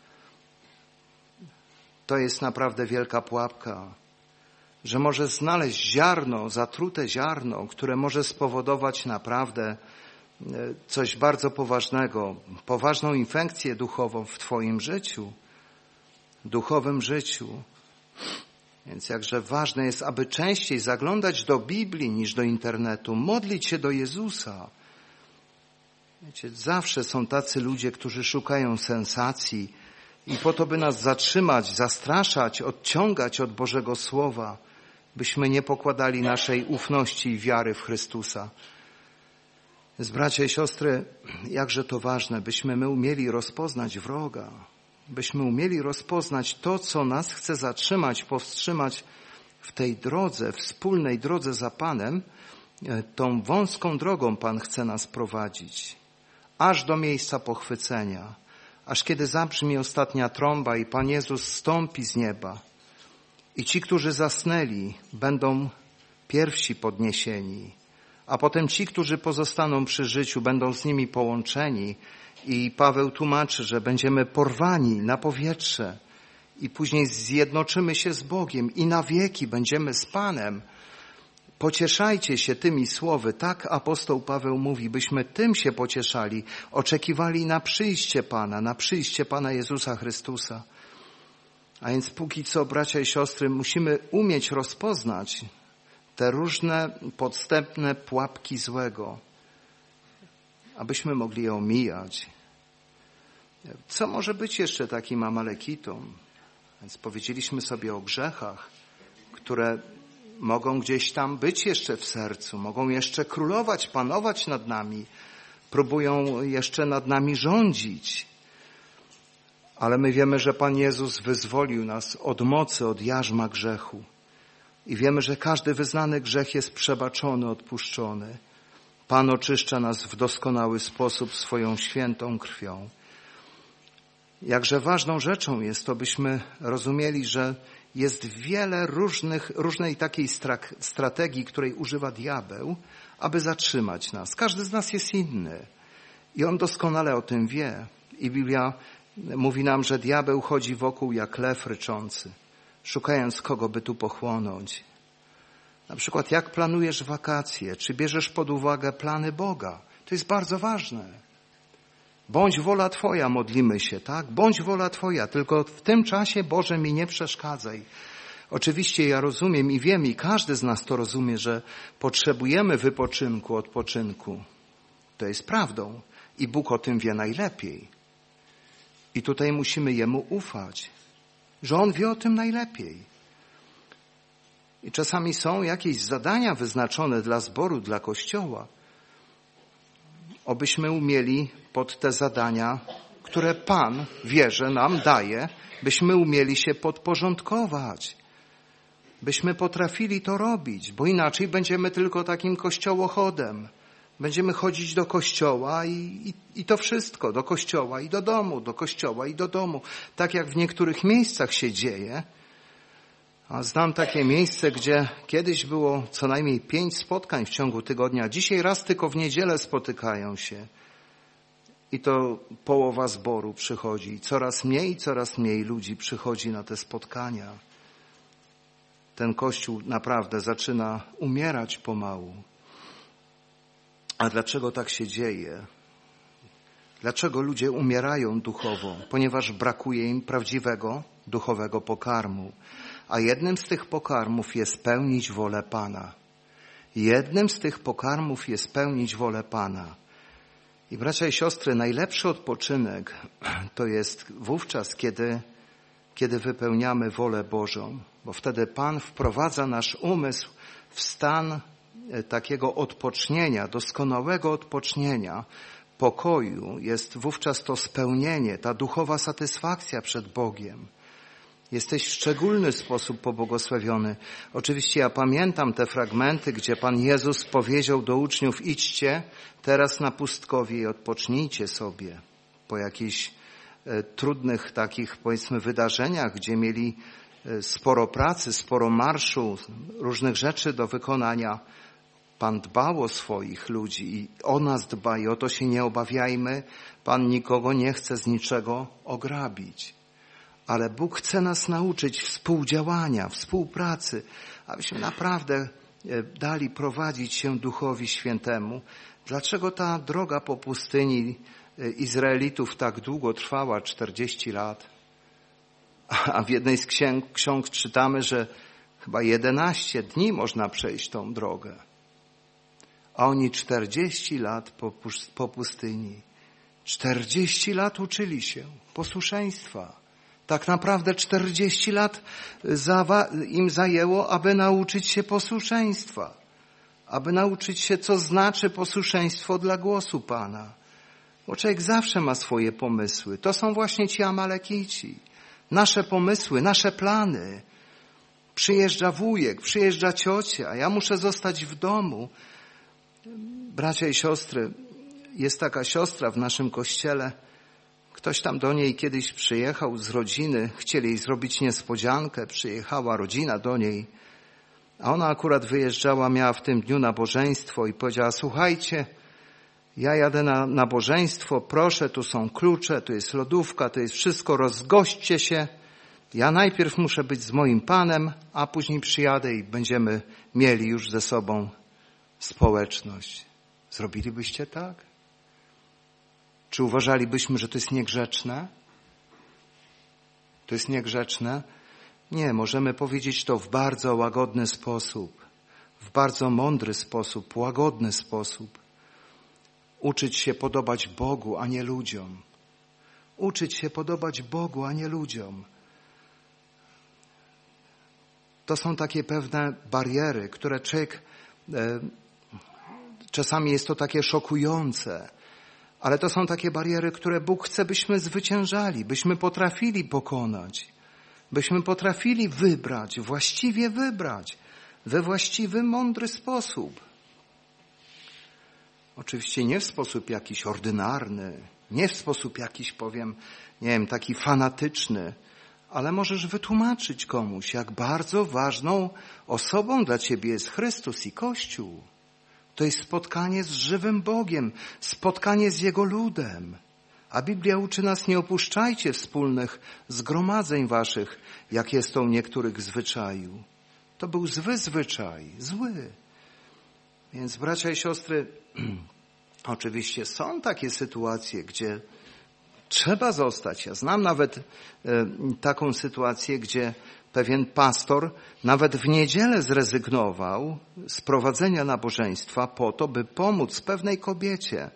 To jest naprawdę wielka pułapka, że może znaleźć ziarno, zatrute ziarno, które może spowodować naprawdę coś bardzo poważnego, poważną infekcję duchową w twoim życiu, duchowym życiu. Więc jakże ważne jest, aby częściej zaglądać do Biblii niż do internetu, modlić się do Jezusa. Wiecie, zawsze są tacy ludzie, którzy szukają sensacji i po to, by nas zatrzymać, zastraszać, odciągać od Bożego Słowa, byśmy nie pokładali naszej ufności i wiary w Chrystusa. Więc bracia i siostry, jakże to ważne, byśmy my umieli rozpoznać wroga, byśmy umieli rozpoznać to, co nas chce zatrzymać, powstrzymać w tej drodze, wspólnej drodze za Panem. Tą wąską drogą Pan chce nas prowadzić, aż do miejsca pochwycenia, aż kiedy zabrzmi ostatnia trąba i Pan Jezus zstąpi z nieba i ci, którzy zasnęli, będą pierwsi podniesieni, a potem ci, którzy pozostaną przy życiu, będą z nimi połączeni. I Paweł tłumaczy, że będziemy porwani na powietrze i później zjednoczymy się z Bogiem i na wieki będziemy z Panem. Pocieszajcie się tymi słowy. Tak apostoł Paweł mówi, byśmy tym się pocieszali, oczekiwali na przyjście Pana Jezusa Chrystusa. A więc póki co, bracia i siostry, musimy umieć rozpoznać te różne podstępne pułapki złego, abyśmy mogli je omijać. Co może być jeszcze takim Amalekitą? Więc powiedzieliśmy sobie o grzechach, które mogą gdzieś tam być jeszcze w sercu, mogą jeszcze królować, panować nad nami, próbują jeszcze nad nami rządzić. Ale my wiemy, że Pan Jezus wyzwolił nas od mocy, od jarzma grzechu. I wiemy, że każdy wyznany grzech jest przebaczony, odpuszczony. Pan oczyszcza nas w doskonały sposób swoją świętą krwią. Jakże ważną rzeczą jest to, byśmy rozumieli, że jest wiele różnej takiej strategii, której używa diabeł, aby zatrzymać nas. Każdy z nas jest inny i on doskonale o tym wie. I Biblia mówi nam, że diabeł chodzi wokół jak lew ryczący, szukając kogo by tu pochłonąć. Na przykład jak planujesz wakacje, czy bierzesz pod uwagę plany Boga? To jest bardzo ważne. Bądź wola Twoja, modlimy się, tak? Bądź wola Twoja, tylko w tym czasie, Boże, mi nie przeszkadzaj. Oczywiście ja rozumiem i wiem, i każdy z nas to rozumie, że potrzebujemy wypoczynku, odpoczynku. To jest prawdą i Bóg o tym wie najlepiej. I tutaj musimy Jemu ufać, że On wie o tym najlepiej. I czasami są jakieś zadania wyznaczone dla zboru, dla Kościoła, obyśmy umieli pod te zadania, które Pan wie, że nam daje, byśmy umieli się podporządkować, byśmy potrafili to robić, bo inaczej będziemy tylko takim kościołochodem. Będziemy chodzić do kościoła i to wszystko, do kościoła i do domu, do kościoła i do domu. Tak jak w niektórych miejscach się dzieje. A znam takie miejsce, gdzie kiedyś było co najmniej 5 spotkań w ciągu tygodnia. Dzisiaj raz tylko w niedzielę spotykają się. I to połowa zboru przychodzi. I coraz mniej ludzi przychodzi na te spotkania. Ten Kościół naprawdę zaczyna umierać pomału. A dlaczego tak się dzieje? Dlaczego ludzie umierają duchowo? Ponieważ brakuje im prawdziwego duchowego pokarmu. A jednym z tych pokarmów jest pełnić wolę Pana. Jednym z tych pokarmów jest pełnić wolę Pana. I bracia i siostry, najlepszy odpoczynek to jest wówczas, kiedy wypełniamy wolę Bożą. Bo wtedy Pan wprowadza nasz umysł w stan takiego odpocznienia, doskonałego odpocznienia, pokoju. Jest wówczas to spełnienie, ta duchowa satysfakcja przed Bogiem. Jesteś w szczególny sposób pobłogosławiony. Oczywiście ja pamiętam te fragmenty, gdzie Pan Jezus powiedział do uczniów: idźcie teraz na pustkowie i odpocznijcie sobie. Po jakichś trudnych takich, powiedzmy, wydarzeniach, gdzie mieli sporo pracy, sporo marszu, różnych rzeczy do wykonania. Pan dbał o swoich ludzi i o nas dba i o to się nie obawiajmy. Pan nikogo nie chce z niczego ograbić. Ale Bóg chce nas nauczyć współdziałania, współpracy, abyśmy naprawdę dali prowadzić się Duchowi Świętemu. Dlaczego ta droga po pustyni Izraelitów tak długo trwała, 40 lat? A w jednej z ksiąg czytamy, że chyba 11 dni można przejść tą drogę. A oni 40 lat po pustyni. 40 lat uczyli się posłuszeństwa. Tak naprawdę 40 lat im zajęło, aby nauczyć się posłuszeństwa. Aby nauczyć się, co znaczy posłuszeństwo dla głosu Pana. Bo człowiek zawsze ma swoje pomysły. To są właśnie ci Amalekici. Nasze pomysły, nasze plany. Przyjeżdża wujek, przyjeżdża ciocia, a ja muszę zostać w domu. Bracia i siostry, jest taka siostra w naszym kościele. Ktoś tam do niej kiedyś przyjechał z rodziny, chcieli jej zrobić niespodziankę, przyjechała rodzina do niej, a ona akurat wyjeżdżała, miała w tym dniu nabożeństwo i powiedziała: słuchajcie, ja jadę na nabożeństwo, proszę, tu są klucze, tu jest lodówka, tu jest wszystko, rozgośćcie się. Ja najpierw muszę być z moim Panem, a później przyjadę i będziemy mieli już ze sobą społeczność. Zrobilibyście tak? Czy uważalibyśmy, że to jest niegrzeczne? To jest niegrzeczne? Nie, możemy powiedzieć to w bardzo łagodny sposób. W bardzo mądry sposób, łagodny sposób. Uczyć się podobać Bogu, a nie ludziom. Uczyć się podobać Bogu, a nie ludziom. To są takie pewne bariery, które człowiek, czasami jest to takie szokujące, ale to są takie bariery, które Bóg chce, byśmy zwyciężali, byśmy potrafili pokonać, byśmy potrafili wybrać, właściwie wybrać, we właściwy, mądry sposób. Oczywiście nie w sposób jakiś ordynarny, nie w sposób jakiś, powiem, nie wiem, taki fanatyczny, ale możesz wytłumaczyć komuś, jak bardzo ważną osobą dla ciebie jest Chrystus i Kościół. To jest spotkanie z żywym Bogiem, spotkanie z Jego ludem. A Biblia uczy nas, nie opuszczajcie wspólnych zgromadzeń waszych, jak jest to u niektórych zwyczaju. To był zły zwyczaj, zły. Więc bracia i siostry, oczywiście są takie sytuacje, gdzie trzeba zostać. Ja znam nawet taką sytuację, gdzie pewien pastor nawet w niedzielę zrezygnował z prowadzenia nabożeństwa po to, by pomóc pewnej kobiecie,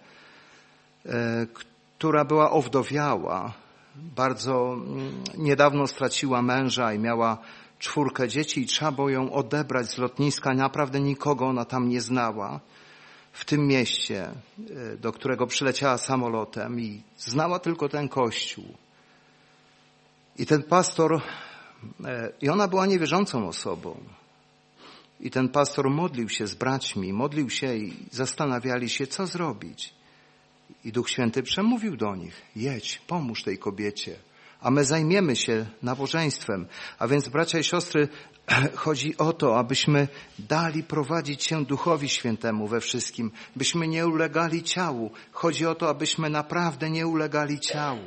która była owdowiała, bardzo niedawno straciła męża i miała 4 dzieci i trzeba było ją odebrać z lotniska. Naprawdę nikogo ona tam nie znała w tym mieście, do którego przyleciała samolotem i znała tylko ten kościół. I ten pastor, i ona była niewierzącą osobą. I ten pastor modlił się z braćmi, modlił się i zastanawiali się, co zrobić. I Duch Święty przemówił do nich: jedź, pomóż tej kobiecie, a my zajmiemy się nabożeństwem. A więc, bracia i siostry, chodzi o to, abyśmy dali prowadzić się Duchowi Świętemu we wszystkim, byśmy nie ulegali ciału. Chodzi o to, abyśmy naprawdę nie ulegali ciału.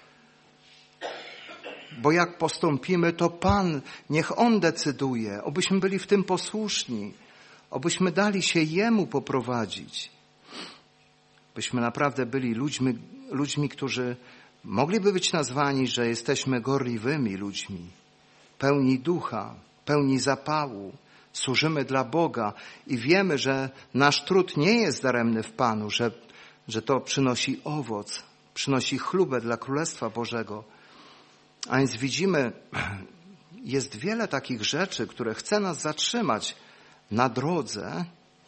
Bo jak postąpimy, to Pan, niech On decyduje, obyśmy byli w tym posłuszni, obyśmy dali się Jemu poprowadzić. Byśmy naprawdę byli ludźmi, którzy mogliby być nazwani, że jesteśmy gorliwymi ludźmi, pełni ducha, pełni zapału, służymy dla Boga i wiemy, że nasz trud nie jest daremny w Panu, że to przynosi owoc, przynosi chlubę dla Królestwa Bożego. A więc widzimy, jest wiele takich rzeczy, które chce nas zatrzymać na drodze,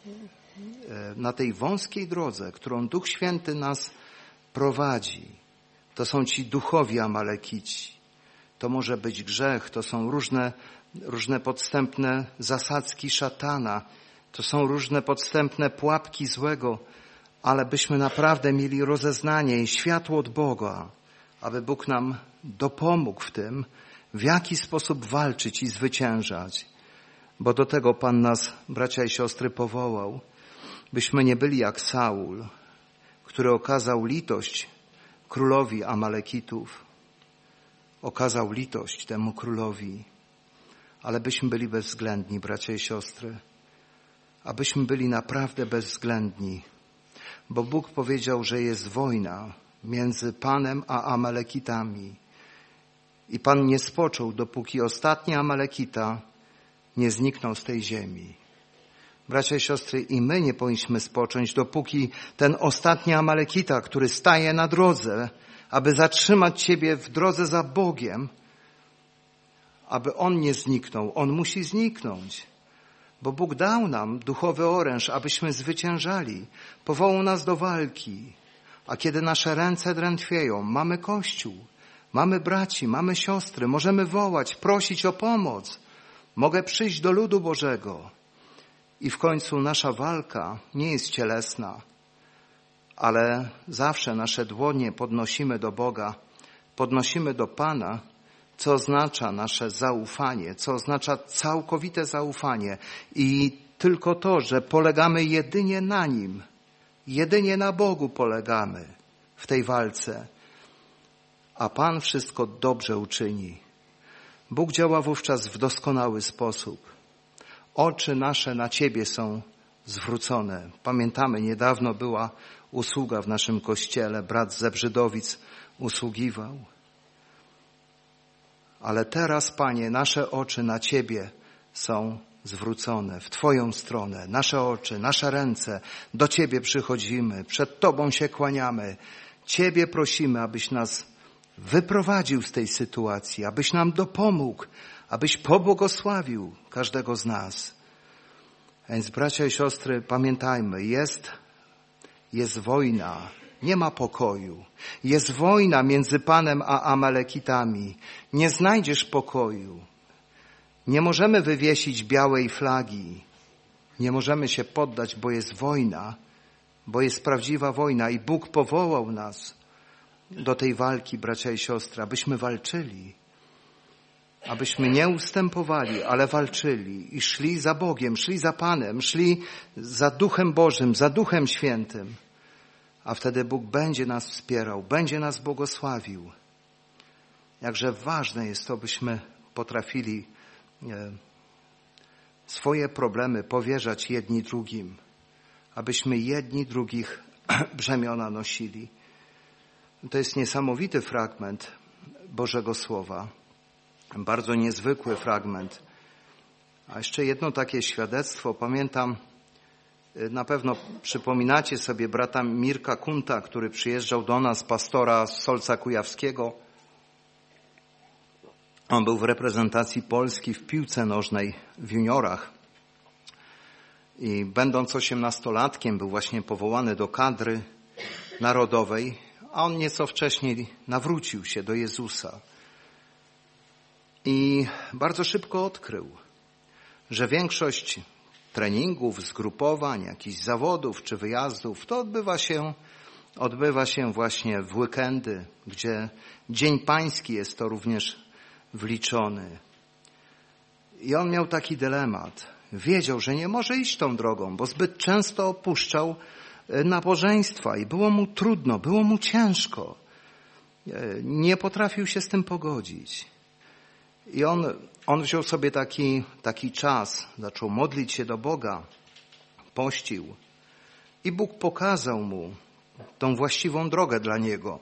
na tej wąskiej drodze, którą Duch Święty nas prowadzi. To są ci duchowi Amalekici. To może być grzech, to są różne podstępne zasadzki szatana, to są różne podstępne pułapki złego, ale byśmy naprawdę mieli rozeznanie i światło od Boga, aby Bóg nam dopomógł w tym, w jaki sposób walczyć i zwyciężać. Bo do tego Pan nas, bracia i siostry, powołał, byśmy nie byli jak Saul, który okazał litość królowi Amalekitów. Okazał litość temu królowi, ale byśmy byli bezwzględni, bracia i siostry. Abyśmy byli naprawdę bezwzględni, bo Bóg powiedział, że jest wojna między Panem a Amalekitami. I Pan nie spoczął, dopóki ostatni Amalekita nie zniknął z tej ziemi. Bracia i siostry, i my nie powinniśmy spocząć, dopóki ten ostatni Amalekita, który staje na drodze, aby zatrzymać ciebie w drodze za Bogiem, aby on nie zniknął. On musi zniknąć, bo Bóg dał nam duchowy oręż, abyśmy zwyciężali. Powołał nas do walki, a kiedy nasze ręce drętwieją, mamy Kościół, mamy braci, mamy siostry, możemy wołać, prosić o pomoc. Mogę przyjść do ludu Bożego. I w końcu nasza walka nie jest cielesna, ale zawsze nasze dłonie podnosimy do Boga, podnosimy do Pana, co oznacza nasze zaufanie, co oznacza całkowite zaufanie i tylko to, że polegamy jedynie na Nim, jedynie na Bogu polegamy w tej walce, a Pan wszystko dobrze uczyni. Bóg działa wówczas w doskonały sposób. Oczy nasze na Ciebie są zwrócone. Pamiętamy, niedawno była usługa w naszym kościele. Brat z Zebrzydowic usługiwał. Ale teraz, Panie, nasze oczy na Ciebie są zwrócone w Twoją stronę. Nasze oczy, nasze ręce do Ciebie przychodzimy, przed Tobą się kłaniamy. Ciebie prosimy, abyś nas wyprowadził z tej sytuacji, abyś nam dopomógł, abyś pobłogosławił każdego z nas. A więc bracia i siostry, pamiętajmy, jest wojna, nie ma pokoju. Jest wojna między Panem a Amalekitami. Nie znajdziesz pokoju. Nie możemy wywiesić białej flagi. Nie możemy się poddać, bo jest wojna, bo jest prawdziwa wojna i Bóg powołał nas do tej walki, bracia i siostry, abyśmy walczyli. Abyśmy nie ustępowali, ale walczyli i szli za Bogiem, szli za Panem, szli za Duchem Bożym, za Duchem Świętym. A wtedy Bóg będzie nas wspierał, będzie nas błogosławił. Jakże ważne jest to, byśmy potrafili swoje problemy powierzać jedni drugim, abyśmy jedni drugich brzemiona nosili. To jest niesamowity fragment Bożego Słowa. Bardzo niezwykły fragment. A jeszcze jedno takie świadectwo. Pamiętam, na pewno przypominacie sobie brata Mirka Kunta, który przyjeżdżał do nas, pastora z Solca Kujawskiego. On był w reprezentacji Polski w piłce nożnej w juniorach. I będąc 18-latkiem był właśnie powołany do kadry narodowej, a on nieco wcześniej nawrócił się do Jezusa. I bardzo szybko odkrył, że większość treningów, zgrupowań, jakichś zawodów czy wyjazdów, to odbywa się właśnie w weekendy, gdzie Dzień Pański jest to również wliczony. I on miał taki dylemat. Wiedział, że nie może iść tą drogą, bo zbyt często opuszczał nabożeństwa i było mu trudno, było mu ciężko. Nie potrafił się z tym pogodzić. I on wziął sobie taki czas, zaczął modlić się do Boga, pościł. I Bóg pokazał mu tą właściwą drogę dla niego.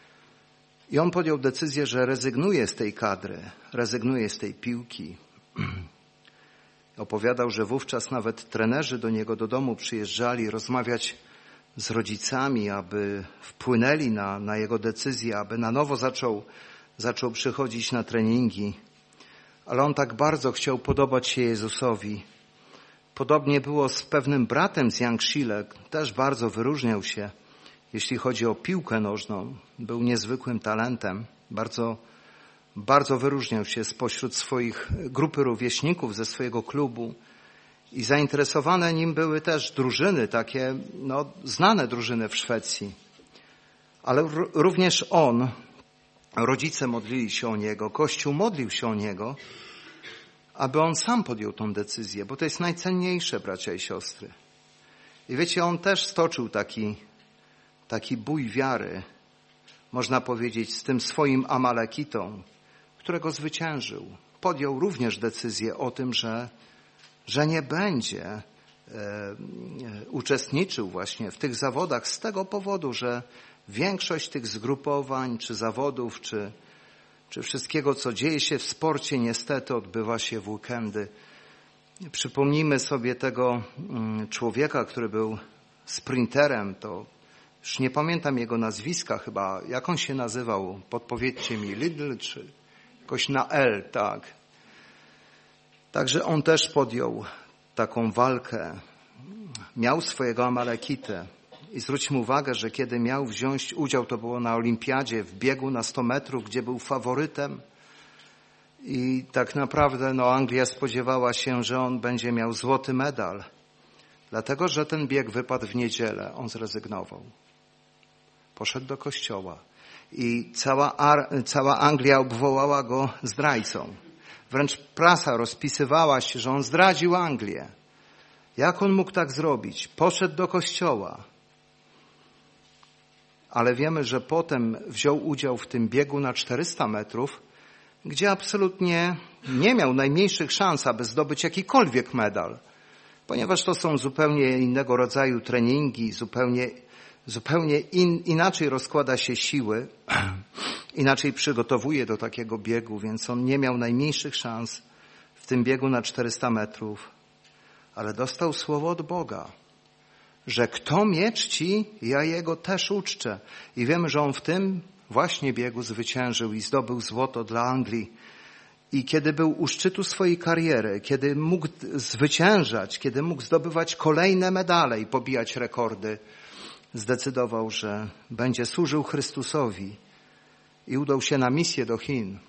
I on podjął decyzję, że rezygnuje z tej kadry, rezygnuje z tej piłki. Opowiadał, że wówczas nawet trenerzy do niego do domu przyjeżdżali rozmawiać z rodzicami, aby wpłynęli na jego decyzję, aby na nowo zaczął przychodzić na treningi. Ale on tak bardzo chciał podobać się Jezusowi. Podobnie było z pewnym bratem z Youngshile, też bardzo wyróżniał się, jeśli chodzi o piłkę nożną. Był niezwykłym talentem, bardzo wyróżniał się spośród swoich grupy rówieśników ze swojego klubu i zainteresowane nim były też drużyny, takie znane drużyny w Szwecji. Ale również on, rodzice modlili się o niego, Kościół modlił się o niego, aby on sam podjął tą decyzję, bo to jest najcenniejsze, bracia i siostry. I wiecie, on też stoczył taki bój wiary, można powiedzieć, z tym swoim Amalekitą, którego zwyciężył. Podjął również decyzję o tym, że nie będzie uczestniczył właśnie w tych zawodach z tego powodu, że większość tych zgrupowań, czy zawodów, czy wszystkiego, co dzieje się w sporcie, niestety odbywa się w weekendy. Przypomnijmy sobie tego człowieka, który był sprinterem, to już nie pamiętam jego nazwiska chyba, jak on się nazywał, podpowiedzcie mi, Lidl czy jakoś na L, tak. Także on też podjął taką walkę, miał swojego Amalekitę. I zwróćmy uwagę, że kiedy miał wziąć udział, to było na olimpiadzie, w biegu na 100 metrów, gdzie był faworytem. I tak naprawdę Anglia spodziewała się, że on będzie miał złoty medal. Dlatego, że ten bieg wypadł w niedzielę. On zrezygnował. Poszedł do kościoła. I cała Anglia obwołała go zdrajcą. Wręcz prasa rozpisywała się, że on zdradził Anglię. Jak on mógł tak zrobić? Poszedł do kościoła. Ale wiemy, że potem wziął udział w tym biegu na 400 metrów, gdzie absolutnie nie miał najmniejszych szans, aby zdobyć jakikolwiek medal, ponieważ to są zupełnie innego rodzaju treningi, zupełnie inaczej rozkłada się siły, inaczej przygotowuje do takiego biegu, więc on nie miał najmniejszych szans tym biegu na 400 metrów, ale dostał słowo od Boga, że kto mnie czci, ja jego też uczczę. I wiemy, że on w tym właśnie biegu zwyciężył i zdobył złoto dla Anglii. I kiedy był u szczytu swojej kariery, kiedy mógł zwyciężać, kiedy mógł zdobywać kolejne medale i pobijać rekordy, zdecydował, że będzie służył Chrystusowi i udał się na misję do Chin.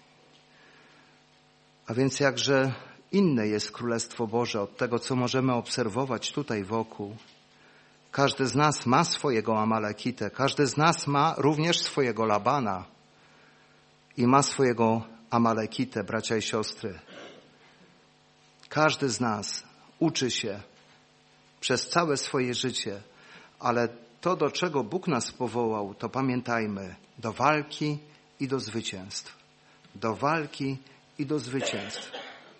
A więc jakże inne jest Królestwo Boże od tego, co możemy obserwować tutaj wokół. Każdy z nas ma swojego Amalekitę, każdy z nas ma również swojego Labana i ma swojego Amalekitę, bracia i siostry. Każdy z nas uczy się przez całe swoje życie, ale to, do czego Bóg nas powołał, to pamiętajmy, do walki i do zwycięstw. Do walki i do zwycięstw.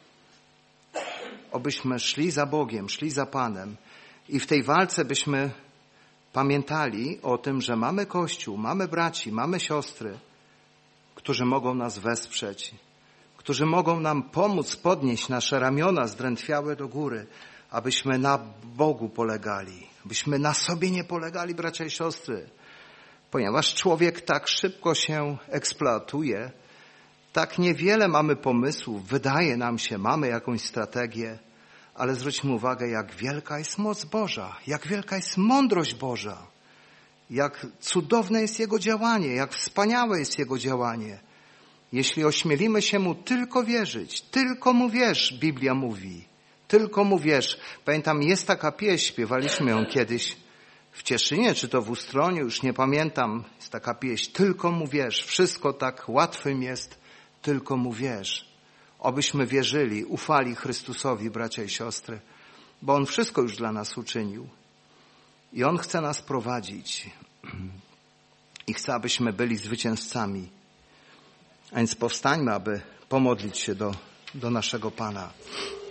Obyśmy szli za Bogiem, szli za Panem i w tej walce byśmy pamiętali o tym, że mamy Kościół, mamy braci, mamy siostry, którzy mogą nas wesprzeć, którzy mogą nam pomóc podnieść nasze ramiona zdrętwiałe do góry, abyśmy na Bogu polegali, abyśmy na sobie nie polegali, bracia i siostry, ponieważ człowiek tak szybko się eksploatuje, tak niewiele mamy pomysłów, wydaje nam się, mamy jakąś strategię, ale zwróćmy uwagę, jak wielka jest moc Boża, jak wielka jest mądrość Boża, jak cudowne jest Jego działanie, jak wspaniałe jest Jego działanie. Jeśli ośmielimy się Mu tylko wierzyć, tylko Mu wierz, Biblia mówi, tylko Mu wierz. Pamiętam, jest taka pieśń, śpiewaliśmy ją kiedyś w Cieszynie, czy to w Ustroniu, już nie pamiętam, jest taka pieśń, tylko Mu wierz, wszystko tak łatwym jest, tylko Mu wierz. Obyśmy wierzyli, ufali Chrystusowi, bracia i siostry, bo On wszystko już dla nas uczynił. I On chce nas prowadzić i chce, abyśmy byli zwycięzcami. A więc powstańmy, aby pomodlić się do naszego Pana.